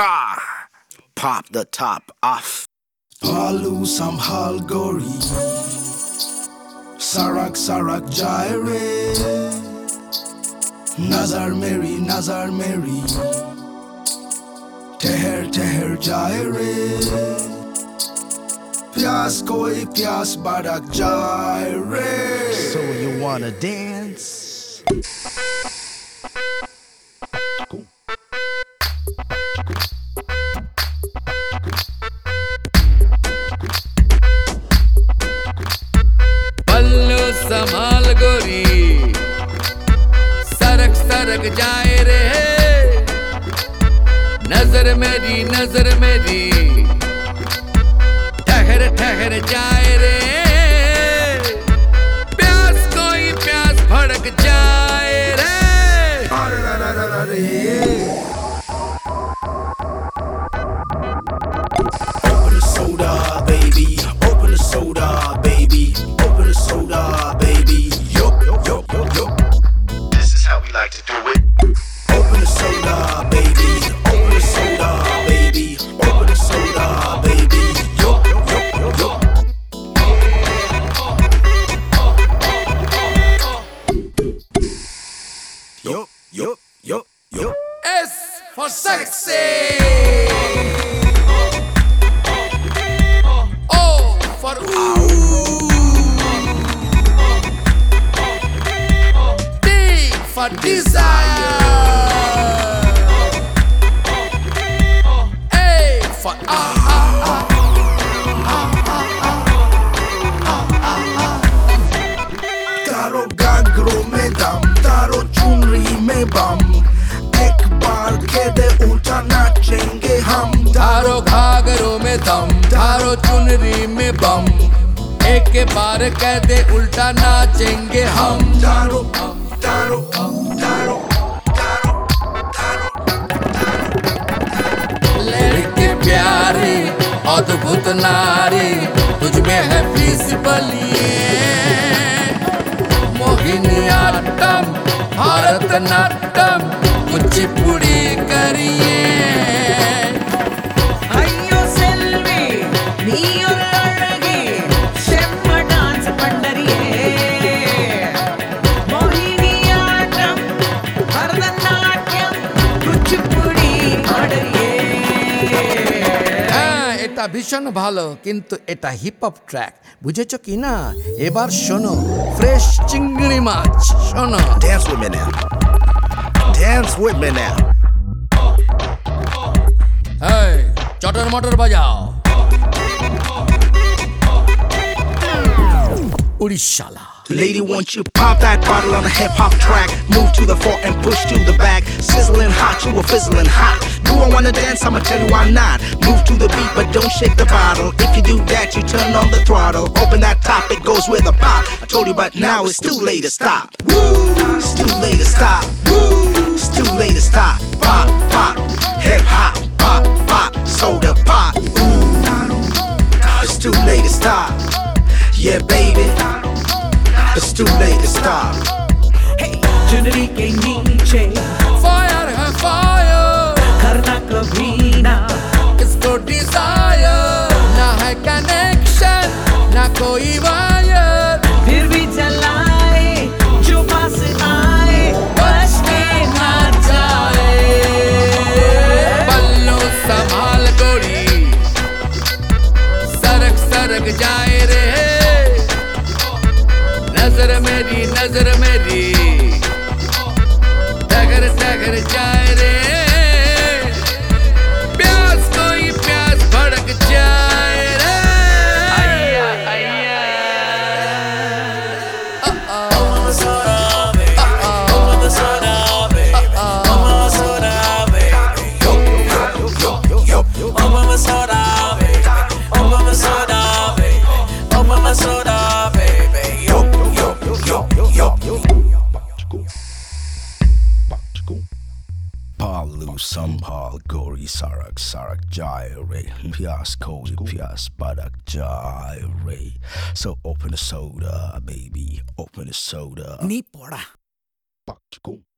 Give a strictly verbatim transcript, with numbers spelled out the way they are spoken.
Ha! Pop the top off. Palu samhal gori, sarak sarak jaire, nazar meri nazar meri, teher teher jaire, pyas koi pyas badak jaire. So you wanna dance? पल्लू संभाल गोरी, सरक सरक जाए रे, नजर मेरी नजर मेरी, ठहर ठहर जाए रे, प्यास कोई प्यास भड़क जाए रे। Open the soda, baby. Open the soda, baby. Open the soda, baby. Yup, yup, yup, yup, yup. This is how we like to do it. Open the soda, baby. Open the soda, baby. Open the soda, baby. Yup, yup, yup, yup, yup. Yup, yup, yup, yup. S for sexy. O for ooh. D for desire. A for ah ah ah. तारो गागरो में दम, तारो चुनरी में बम, एक बार के दे उल्टा नाचेंगे हम। तारो घाघरों में दम, तारो चुनरी में बम, एक के बार कह दे उल्टा नाचेंगे हम। तारो तारो तारो लड़के प्यारी अद्भुत नारी, तुझ में है प्रिंसिपली मोहिनीअट्टम भारतनाट्यम कुचिपुड़ी करिए। ಅಯ್ಯೋ ಸೆಲ್ವಿ ನೀಯೊಳಗೆ ಶೆಮ್ಮ ಡಾನ್ಸ್ ಪಂಡರಿಯೇ ಮೋಹಿನಿಯಾಟ್ಟಂ ಭರತನಾಟ್ಯಂ কুচিপুড়ি ಆಡರಿಯೇ। হ্যাঁ, এটা ভীষণ ভালো, কিন্তু এটা হিপ হপ ট্র্যাক, বুঝেছো কি না? এবার শোনো, ফ্রেশ চিংড়ি মাছ শোনো। Dance with me now. Dance with me now. এই চটর মটর বাজাও। উড়িষ্যালা। Lady, won't you pop that bottle on a hip hop track? Move to the front and push to the back. Sizzling hot, you were fizzling hot. Do I wanna dance? I'ma tell you why not. Move to the beat, but don't shake the bottle. If you do that, you turn on the throttle. Open that top, it goes with a pop. I told you, but now it's too late to stop. Woo! It's too late to stop. Woo! It's too late to stop. Pop, pop, hip hop, pop, pop, soda pop. Ooh, it's too late to stop. Yeah, baby. It's too late to stop. चुनरी के नीचे fire है fire, करना कभी ना, इसको Dzire, ना है कनेक्शन ना कोई वायर, फिर भी चलाए जो पास आए बच के ना जाए। पल्लू संभाल गोरी, सरक सरक जाए रे, नजर मेरी नजर मेरी, टगर टगर जाए रे, प्यास कोई प्यास भड़क जाए रे। अय्या अय्या Palu Sambal Gori Sarak Sarak Jaire Pias Koji Pias Badak Jaire. So open the soda, baby. Open the soda. Ni poda.